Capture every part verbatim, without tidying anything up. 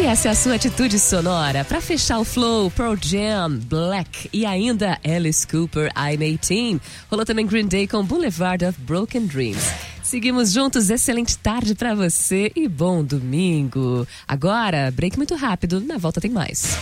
essa é a sua atitude sonora para fechar o Flow, Pearl Jam, Black e ainda Alice Cooper, I'm eighteen. Rolou também Green Day com Boulevard of Broken Dreams. Seguimos juntos, excelente tarde para você e bom domingo. Agora, break muito rápido, na volta tem mais.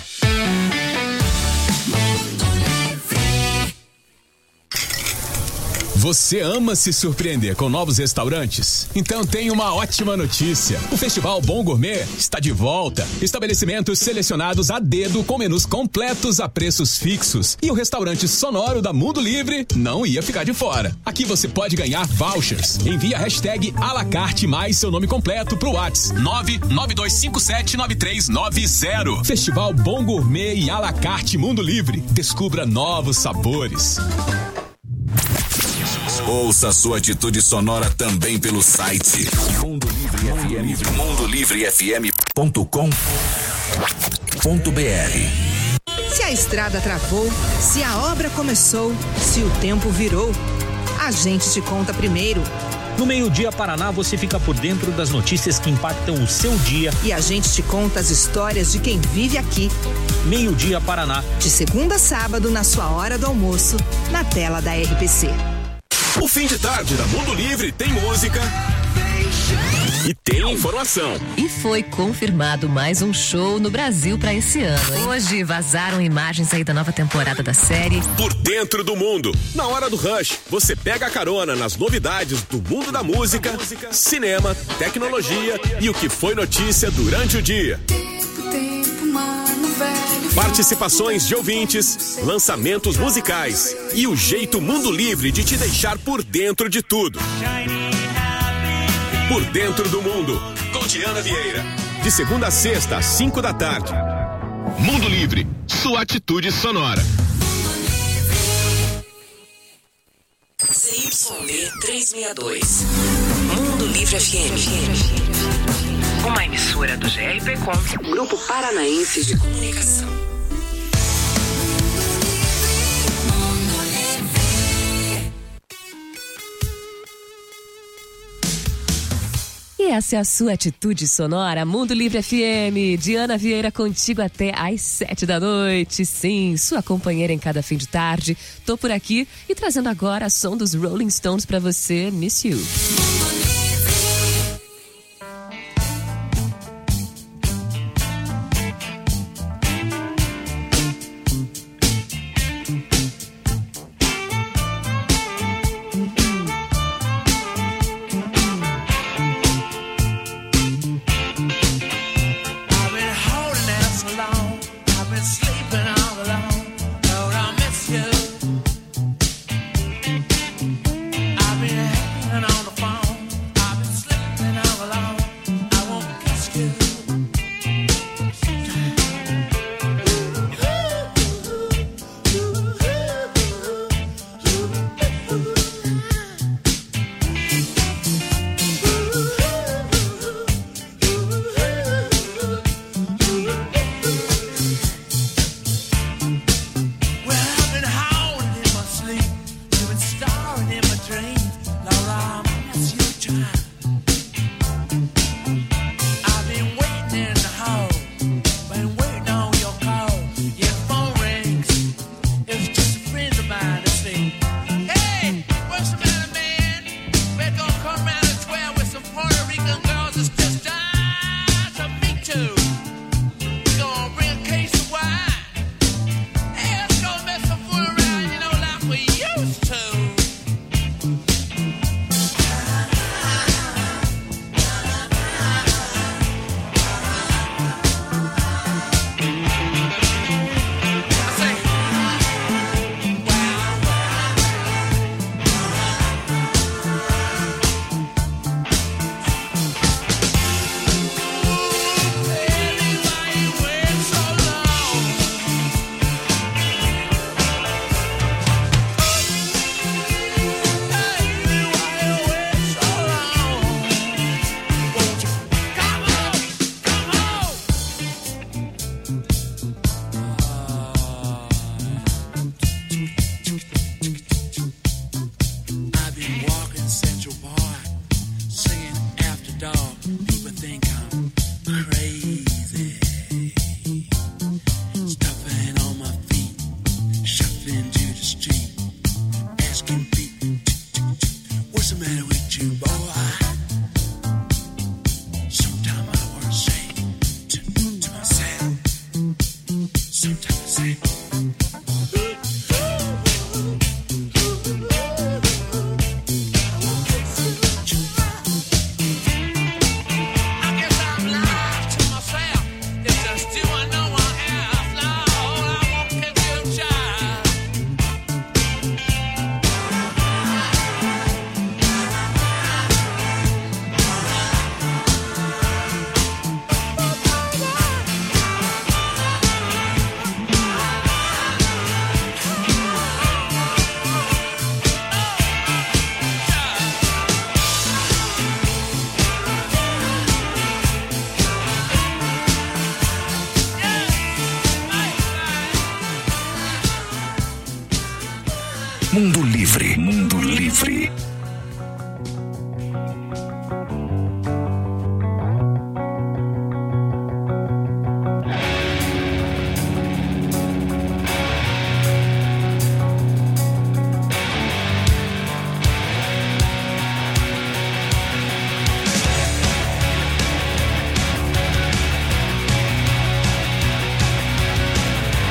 Você ama se surpreender com novos restaurantes? Então tem uma ótima notícia. O Festival Bom Gourmet está de volta. Estabelecimentos selecionados a dedo com menus completos a preços fixos. E o restaurante sonoro da Mundo Livre não ia ficar de fora. Aqui você pode ganhar vouchers. Envie a hashtag alacarte mais seu nome completo pro WhatsApp nove nove dois cinco sete nove três nove zero. Festival Bom Gourmet e Alacarte Mundo Livre. Descubra novos sabores. Ouça sua atitude sonora também pelo site Mundo Livre F M, mundo livre f m ponto com ponto b r. Se a estrada travou, se a obra começou, se o tempo virou, a gente te conta primeiro. No Meio-Dia Paraná você fica por dentro das notícias que impactam o seu dia. E a gente te conta as histórias de quem vive aqui. Meio-Dia Paraná. De segunda a sábado, na sua hora do almoço, na tela da R P C. O fim de tarde da Mundo Livre tem música e tem informação. E foi confirmado mais um show no Brasil para esse ano, hein? Hoje vazaram imagens aí da nova temporada da série Por Dentro do Mundo. Na hora do Rush, você pega a carona nas novidades do mundo da música, cinema, tecnologia e o que foi notícia durante o dia. Participações de ouvintes, lançamentos musicais e o jeito Mundo Livre de te deixar por dentro de tudo. Por Dentro do Mundo, com Diana Vieira. De segunda a sexta, às cinco da tarde. Mundo Livre, sua atitude sonora. C Y D trezentos e sessenta e dois. Mundo Livre F M. Uma emissora do G R P Com, Grupo Paranaense de Comunicação. E essa é a sua atitude sonora, Mundo Livre F M. Diana Vieira contigo até às sete da noite. Sim, sua companheira em cada fim de tarde. Tô por aqui e trazendo agora a som dos Rolling Stones pra você, Miss You. What's the matter with you, boy? Sometimes I want to say to, to myself. Sometimes I say. Mundo Livre, Mundo Livre.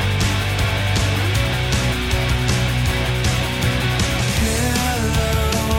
Hello.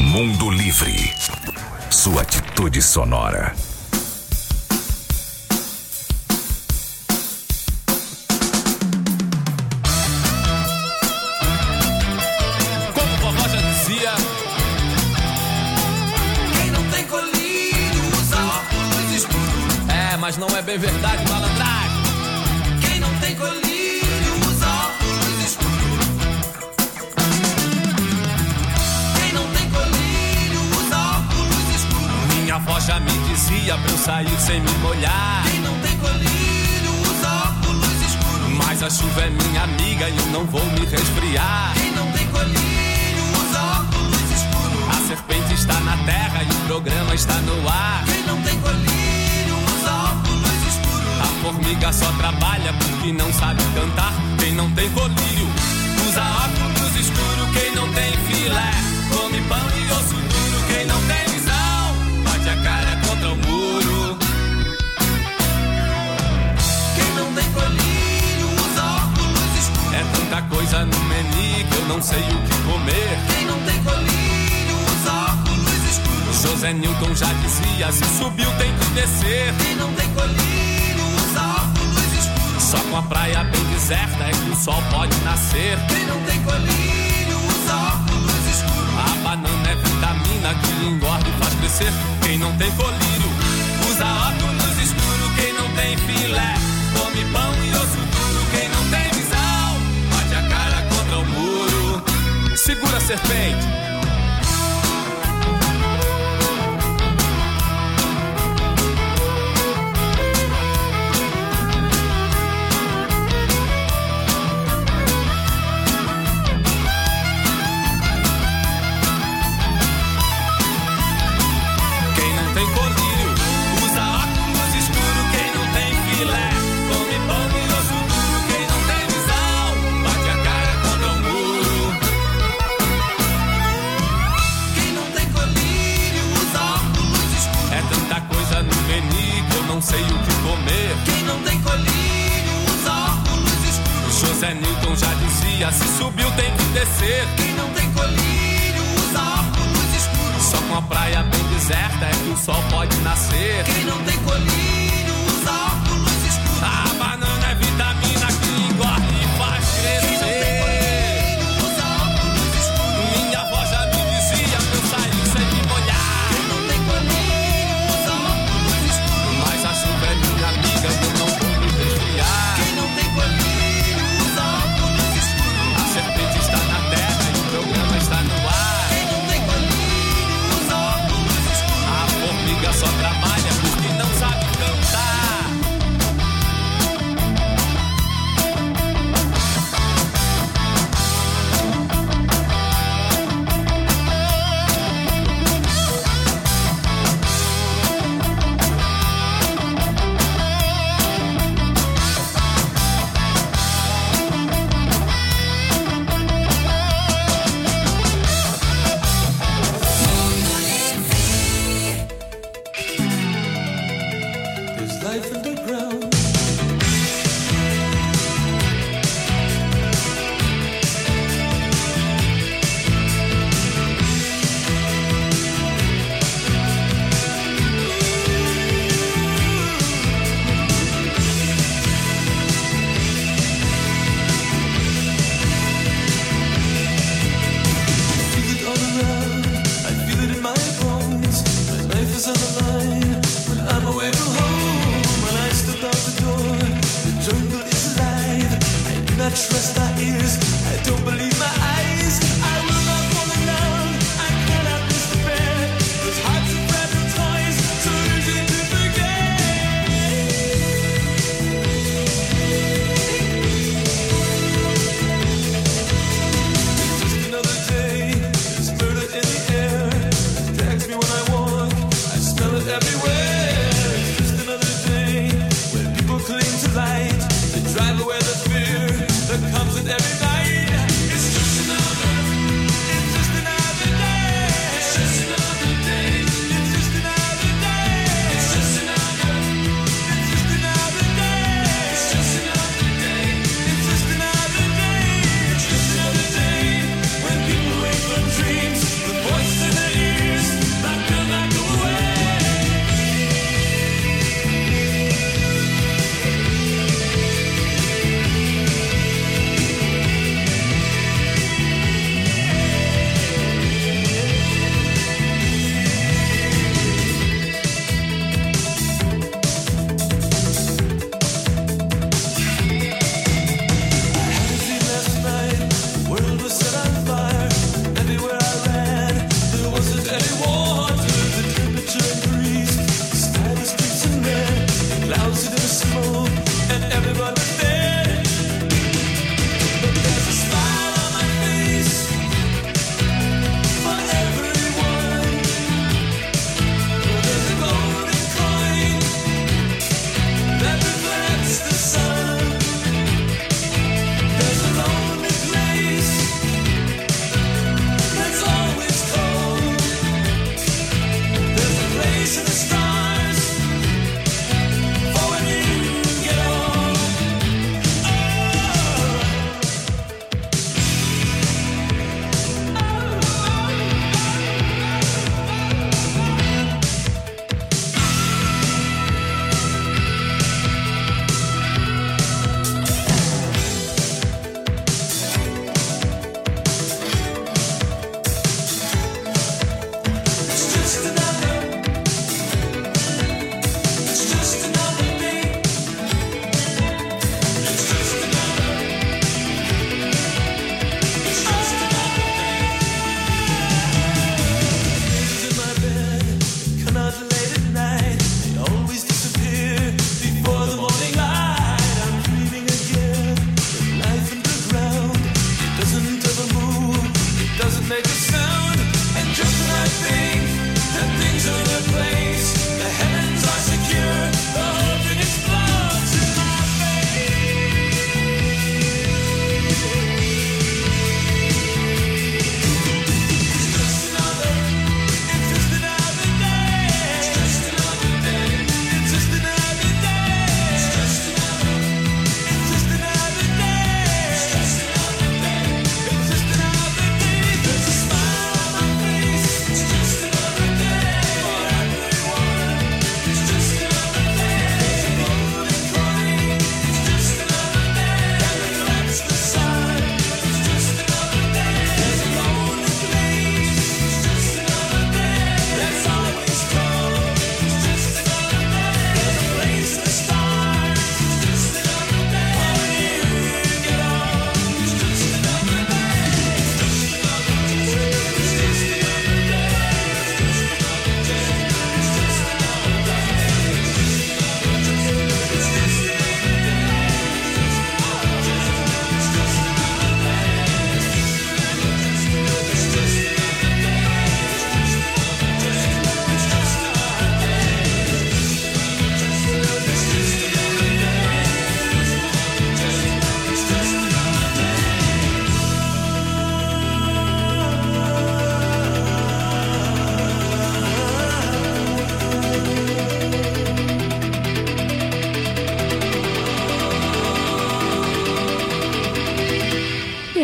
Mundo Livre. Sua atitude sonora. Como vovó já dizia, quem não tem colírio usa óculos escuros. é, mas não é bem verdade, malandragem. Quem não tem colírio usa óculos escuros. Quem não tem colírio usa óculos escuros. Minha avó já me dizia pra eu sair sem me molhar. Quem não tem colírio usa óculos escuros. Mas a chuva é minha amiga e eu não vou me resfriar. Quem não tem colírio usa óculos escuros. A serpente está na terra e o programa está no ar. Quem não tem colírio usa óculos escuros. A formiga só trabalha porque não sabe cantar. Quem não tem colírio usa óculos escuros. Quem não tem filé come pão e osso duro. Quem não tem visão bate a cara contra o muro. Quem não tem colírio usa óculos escuros. É tanta coisa no menu que eu não sei o que comer. Quem não tem colírio usa óculos escuros. José Newton já dizia, se subiu tem que descer. Quem não tem colírio usa óculos escuros. Só com a praia bem deserta é que o sol pode nascer. Quem não tem colírio usa óculos escuros. A banana é vitamina que engorda e faz crescer. Quem não tem colírio usa óculos escuros. Quem não tem filé come pão e osso duro. Quem não tem visão bate a cara contra o muro. Segura a serpente. Quem não tem colírio usa óculos escuros. Quem não tem filé come pão e osso duro. Quem não tem visão bate a cara contra o muro. Quem não tem colírio usa óculos escuros. É tanta coisa no menu que eu não sei o que comer. Quem não tem colírio usa óculos escuros. José Newton já dizia, se subiu tem que descer. Quem não tem colírio usa óculos escuros. Só com a praia bem deserta é que o sol pode nascer. Quem não tem colírio usa óculos escuros. A banana é vitamina que engorda e faz crescer. Usa óculos escuros. Minha avó já me dizia pra eu sair sem me molhar. Quem não tem colírio usa óculos escuros. Mas a chuva é minha amiga e eu não vou me resfriar. Quem não tem colírio usa óculos escuros. A serpente está na terra e o programa está no ar. Quem não tem colírio usa óculos escuros. A formiga só trabalha porque não sabe cantar. There's life underground. I feel it all around. I feel it in my bones. My life is on the line when I'm away from home. When I step out the door, the jungle is alive. I do not trust my ears. I don't believe my eyes. I will not fall down. I cannot despair. Those hearts are fragile toys, so easy to forget. Just another day. There's murder in the air. It drags me when I walk. I smell it everywhere. It's just another day when people cling to light. They drive away the fear that comes with every night. It's just another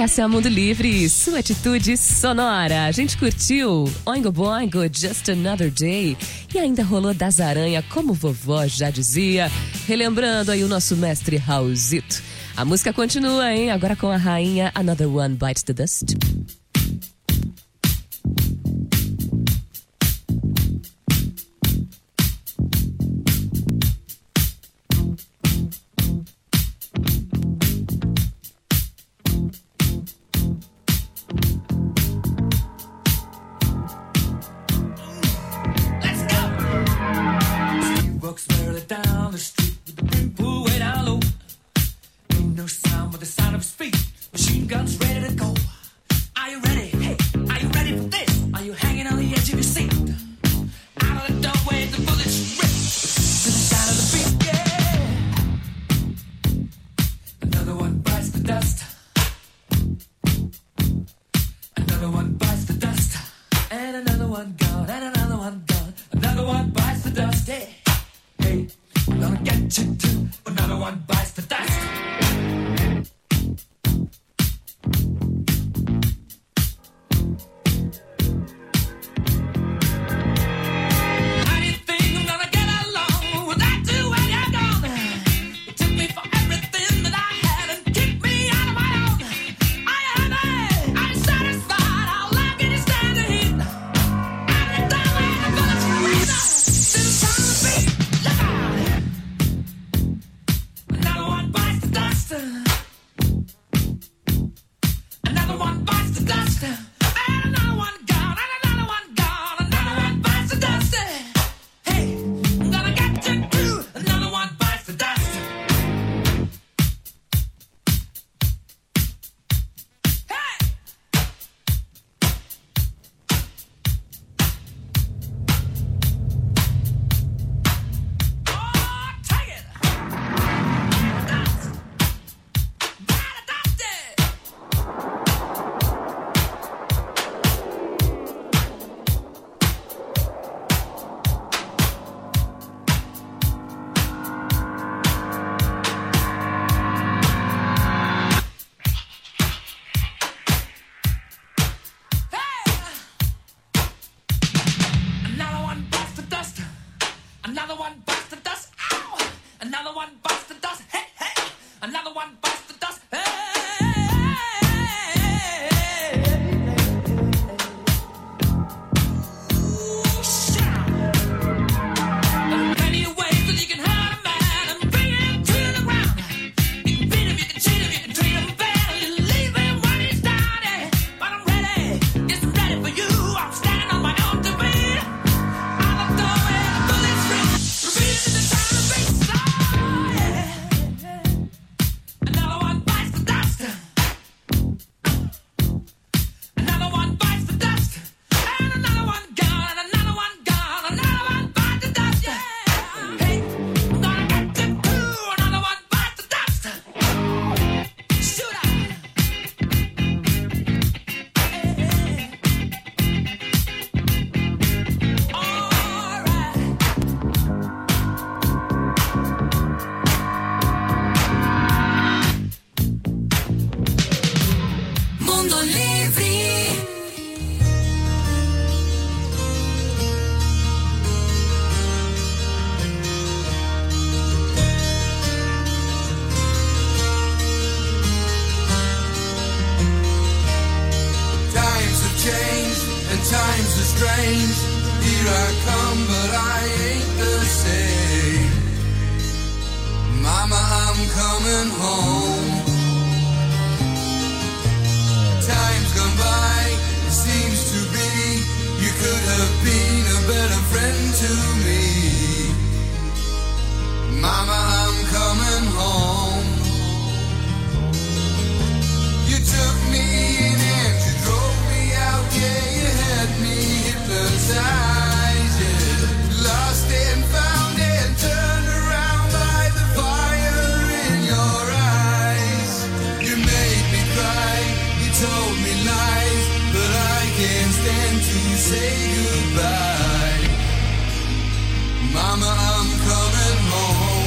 Essa é a Mundo Livre, sua atitude sonora. A gente curtiu Oingo Boingo, Just Another Day. E ainda rolou Das Aranha, como vovó já dizia. Relembrando aí o nosso mestre Raulzito. A música continua, hein? Agora com a rainha Another One Bites the Dust.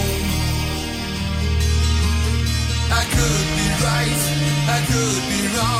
I could be right, I could be wrong.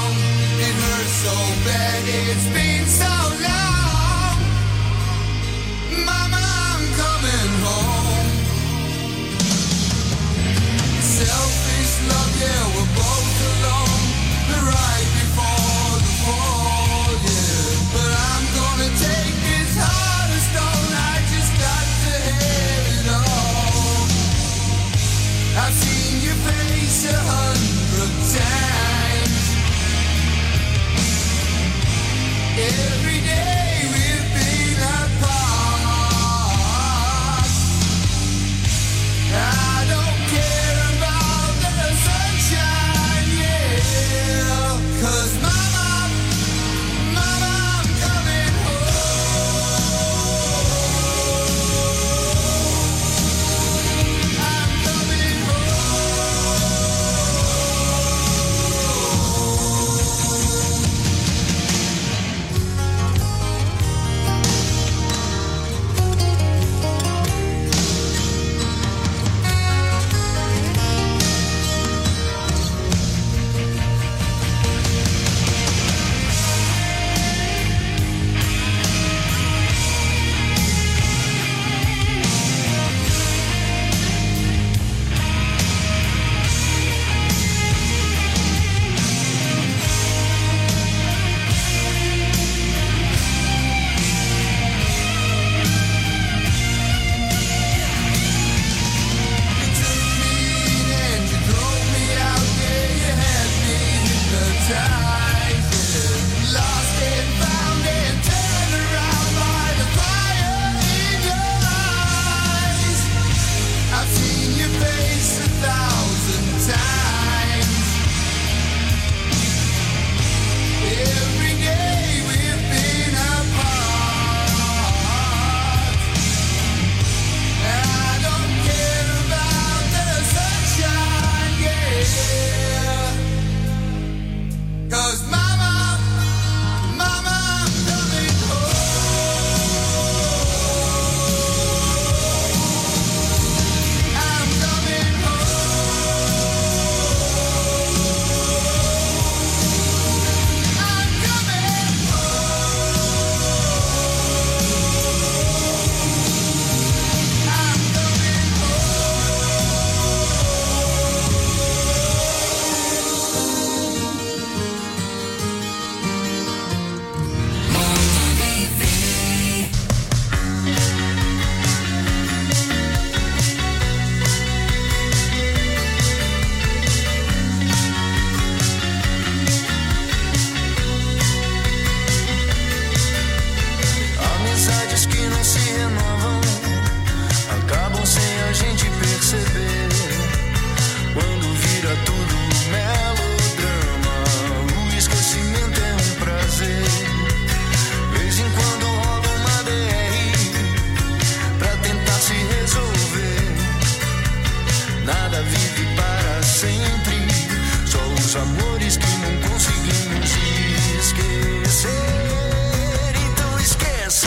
amores que não conseguimos esquecer. Então esqueça,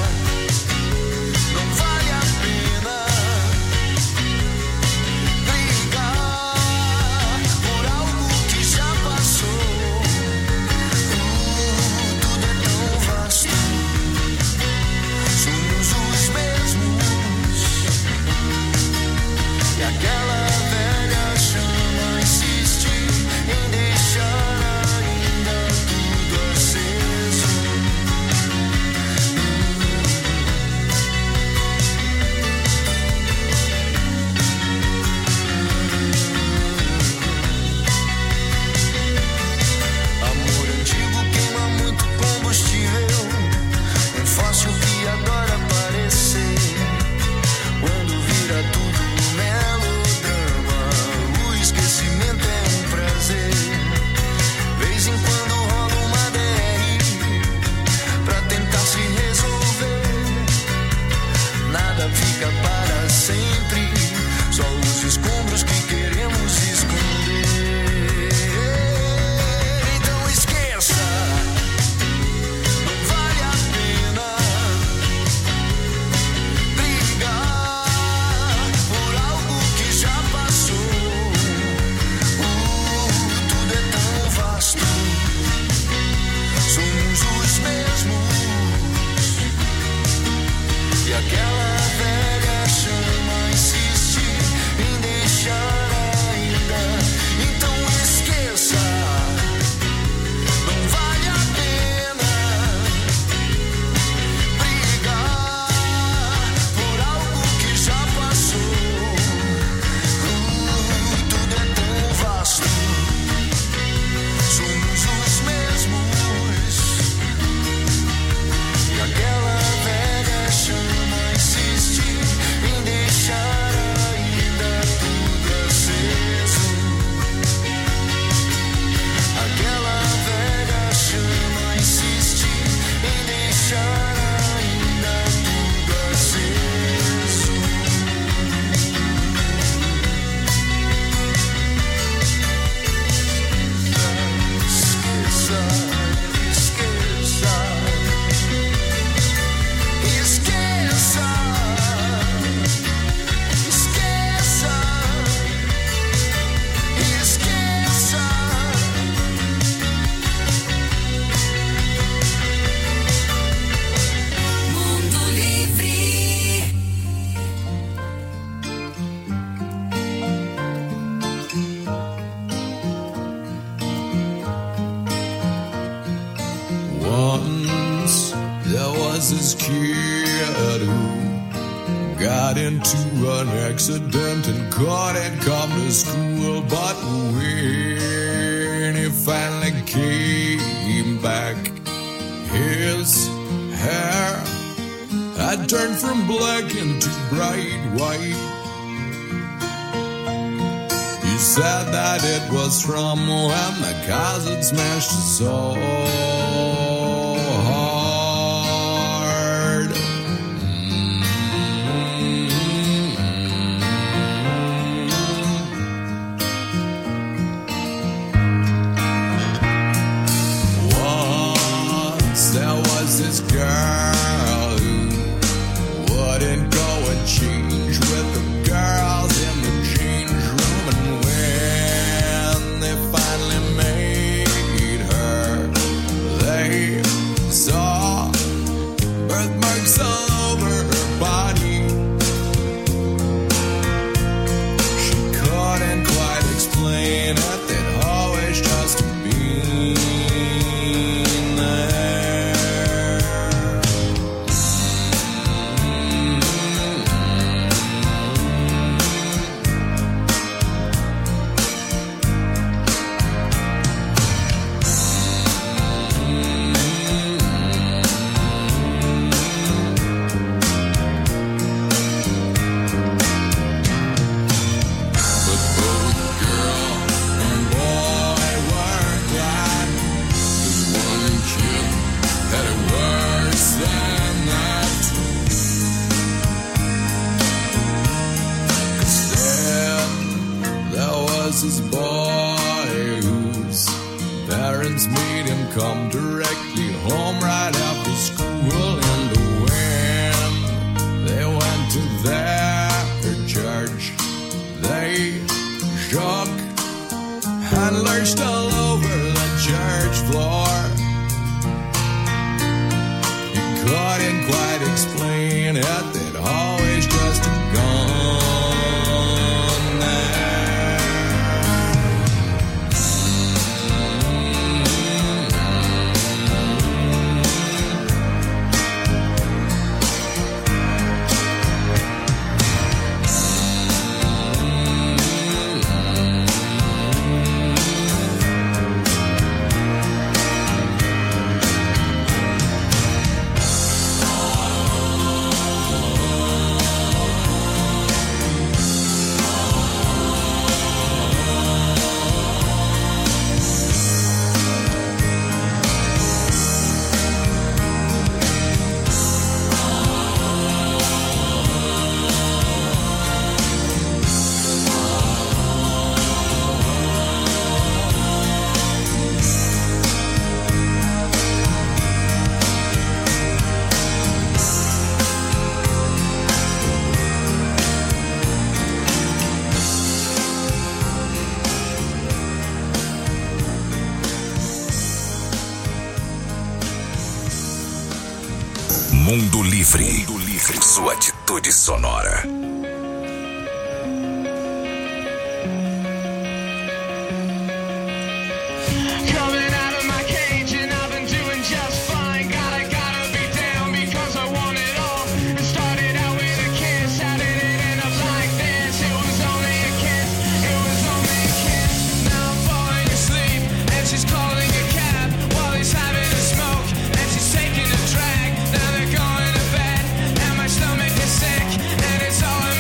não vale a pena brigar por algo que já passou. Uh, tudo é tão vasto, somos os mesmos, e aquela velha chama insiste em deixar ainda tudo aceso. Amor antigo queima muito combustível, é fácil que agora parecer. Quando vira tudo um melodrama, o esquecimento é um prazer. Vez em quando rola uma D R pra tentar se resolver. Nada fica para sempre, só os escombros que queremos esconder. Então esqueça, não vale a pena brigar por algo que já passou. Uh, tudo é tão vasto, somos os mesmos, e aquela velha chama insiste em deixar ainda. Então esqueça, não vale a pena brigar por algo que já passou. Uh, tudo é tão vasto, somos os mesmos, e aquela velha chama insiste em deixar ainda tudo aceso. Aquela velha chama insiste em deixar ainda tudo aceso. Esqueça, esqueça, esqueça, esqueça, esqueça. Mundo Livre. Once there was this kid who got into an accident and couldn't come to school. But when he finally came back, his hair had turned from black into bright white. He said that it was from when the cars had smashed his soul hard. Once there was this girl who wouldn't go and change with the girls in the change room, and when they finally made her come directly home right after school. And when they went to their church, they shook and lurched all over the church floor. He couldn't quite explain it, they'd always just gone there. Mundo Livre. Mundo Livre. Sua atitude sonora. Taking a drag, now they're going to bed, and my stomach is sick, and it's all in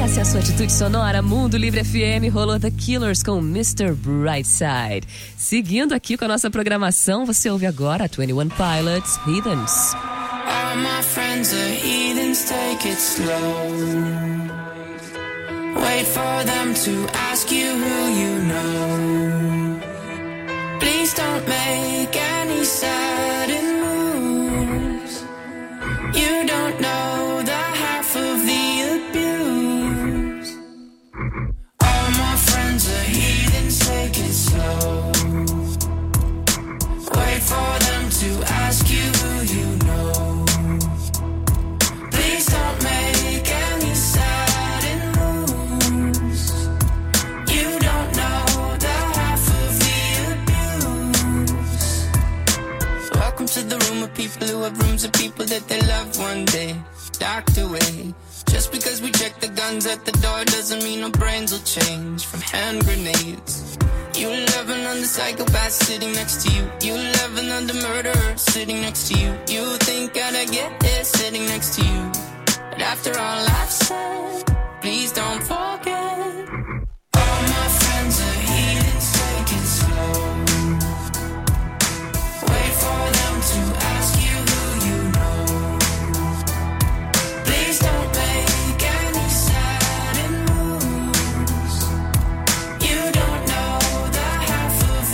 Essa é a sua atitude sonora. Mundo Livre F M. Rolou The Killers com mister Brightside. Seguindo aqui com a nossa programação, você ouve agora a twenty one Pilots, Heathens. All my friends are heathens, take it slow. Wait for them to ask you who you know. Please don't make any sudden moves. You don't know the half of the abuse. All my friends are heathens, take it slow. Wait for them to ask you who you know. Please don't make any sudden moves. You don't know the half of the abuse. Welcome to the room of people who have rooms of people that they love one day docked away. Just because we check the guns at the door doesn't mean our brains will change from hand grenades. You loving on the psychopath sitting next to you. You loving on the murderer sitting next to you. You think I'd get it sitting next to you. But after all I've said, please don't forget. All my friends are heathens, take it slow. Wait for them to ask you who you know. Please don't make any sudden moves. You don't know the half of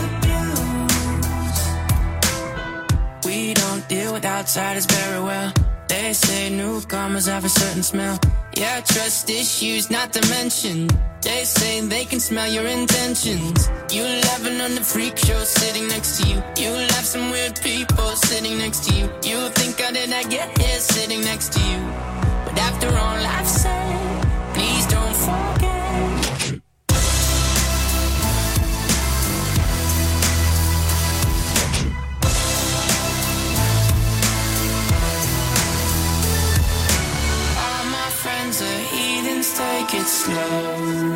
the abuse. We don't deal with outsiders very well. They say newcomers have a certain smell. Yeah, trust issues not to mention. They say they can smell your intentions. You laughing on the freak show sitting next to you. You laugh some weird people sitting next to you. You think how did I get here sitting next to you? But after all I've said, please don't forget. Friends are heathens, take it slow.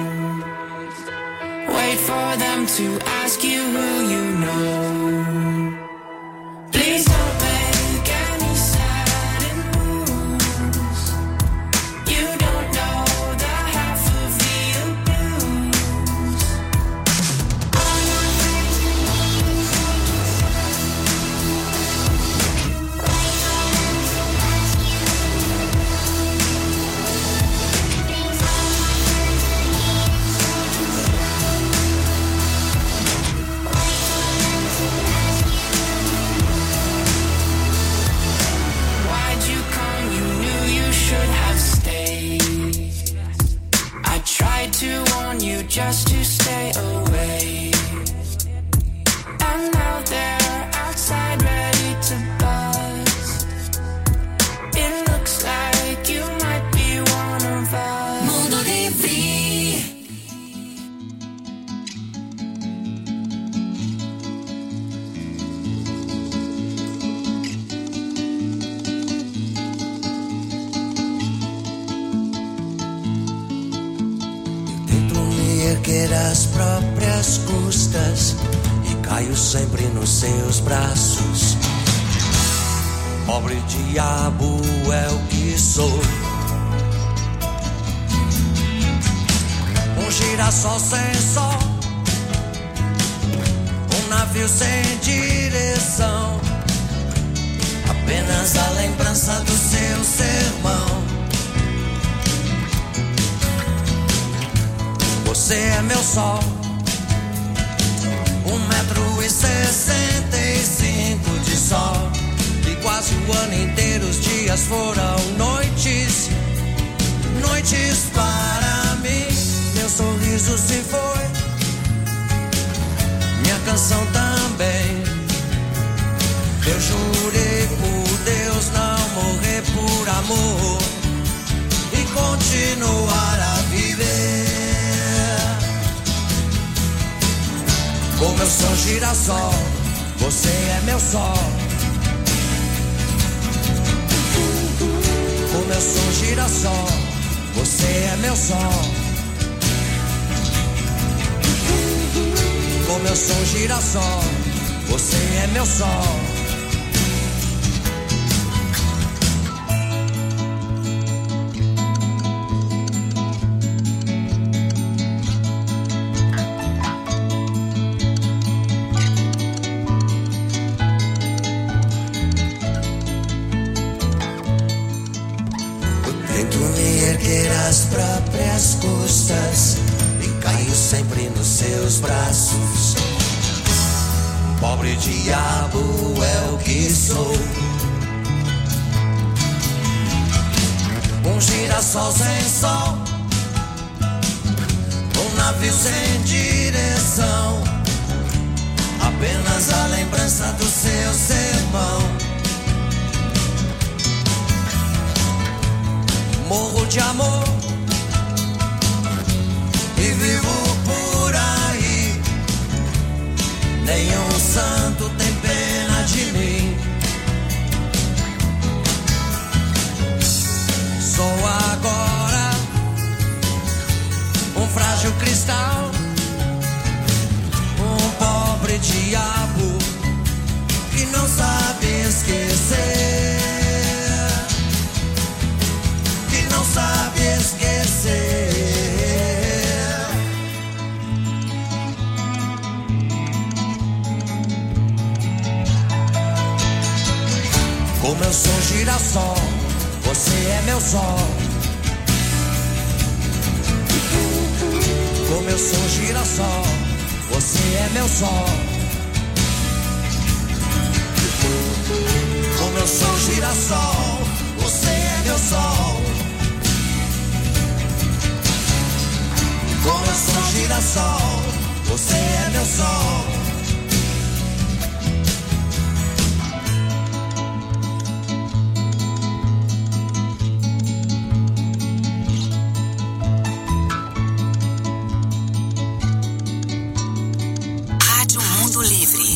Wait for them to ask you who you know. Please don't make any sudden moves. You don't know the half of the abuse. All my friends to warn you just to stay away. And now they're outside ready to buzz. It looks like you might be one of us. Mundo Livre. Erguer às próprias custas e caio sempre nos seus braços. Pobre diabo é o que sou. Um girassol sem sol, um navio sem direção, apenas a lembrança do seu sermão. Você é meu sol, um metro e sessenta e cinco de sol. E quase o ano inteiro os dias foram noites, noites para mim. Meu sorriso se foi, minha canção também. Eu jurei por Deus não morrer por amor e continuar a viver. Como eu sou girassol, você é meu sol. Como eu sou girassol, você é meu sol. Como eu sou girassol, você é meu sol. próprias custas e caio sempre nos seus braços. Pobre diabo é o que sou, um girassol sem sol, um navio sem direção, apenas a lembrança do seu sermão. Morro de amor e vivo por aí, nenhum santo tem pena de mim. Sou agora um frágil cristal, um pobre diabo que não sabe esquecer, que não sabe esquecer. Como eu sou girassol, você é meu sol. Como eu sou girassol, você é meu sol. Como eu sou girassol, você é meu sol. Como eu sou girassol, você é meu sol. Rádio Mundo Livre.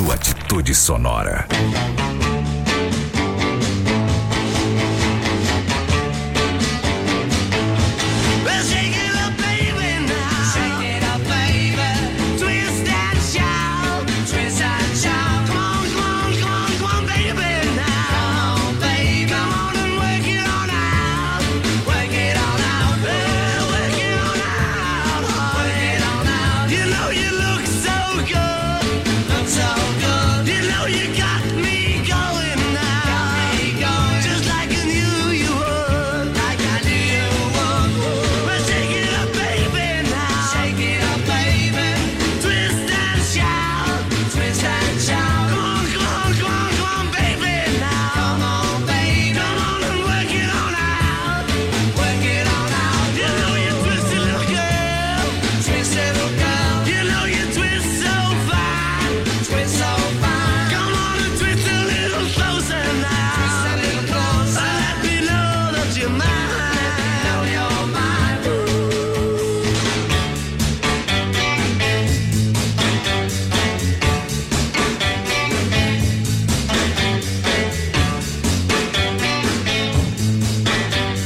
sua atitude sonora.